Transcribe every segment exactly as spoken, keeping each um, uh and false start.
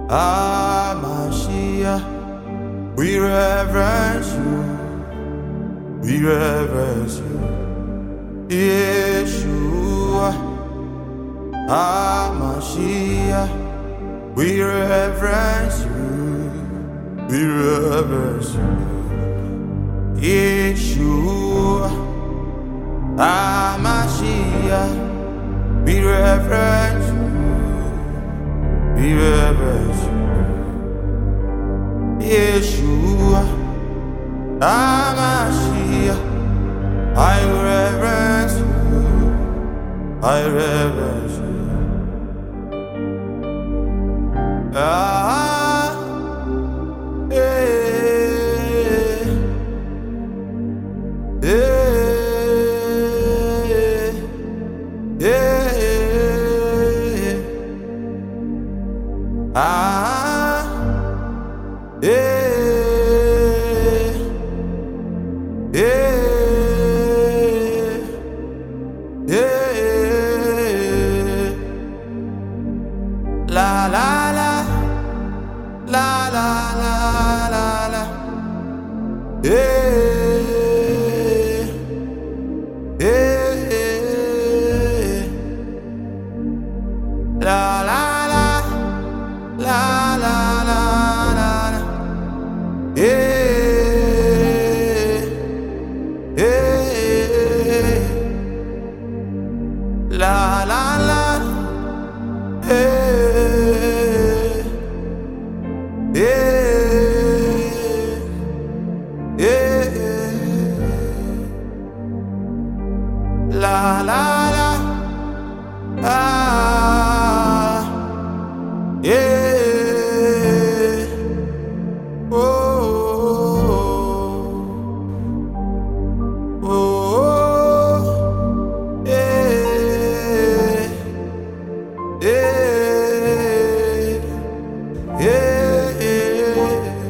Mashiach, we reverence you, we reverence you. Yeshua, Mashiach, we reverence you, we reverence you. Yeshua, Mashiach, we reverence you, we reverence you. Yeshua, Mashiach, I reverence you, I reverence you. Ah, yeah, yeah, yeah, ah, yeah, yeah. La la la, la la la la la, yeah, yeah, la la la, la la la la la, yeah, yeah, la la la, yeah. La la la, ah, yeah, oh, oh, yeah, yeah, yeah.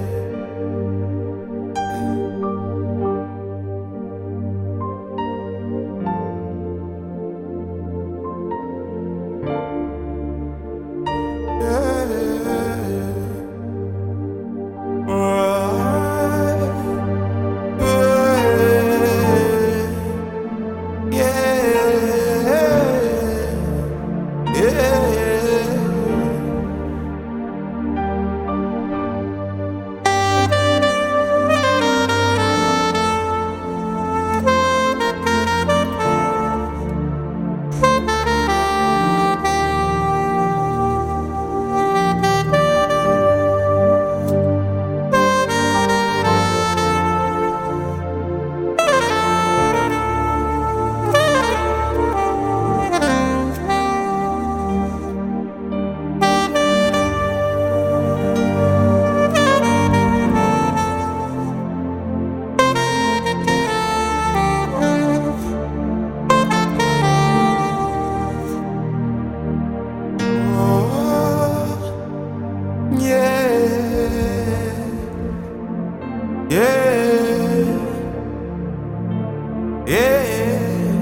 Yeah, yeah,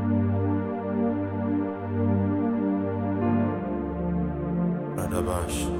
Radabash.